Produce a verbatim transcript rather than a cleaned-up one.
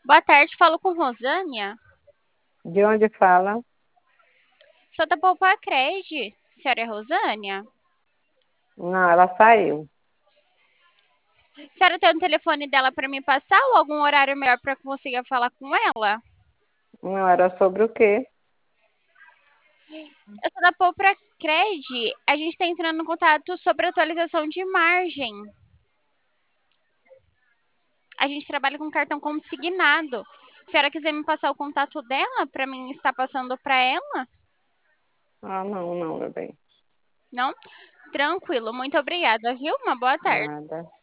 Boa tarde, falo com Rosânia. De onde fala? Sou da Poupa Cred. Senhora é Rosânia? Não, ela saiu. A senhora tem o telefone dela para me passar ou algum horário melhor para conseguir falar com ela? Não, era sobre o quê? Eu sou da Poupa Cred. A gente está entrando em contato sobre atualização de margem. A gente trabalha com cartão consignado. Se a senhora quiser me passar o contato dela para mim estar passando para ela? Ah, não, não, meu bem. Não? Tranquilo, muito obrigada, viu? Uma boa tarde. Nada.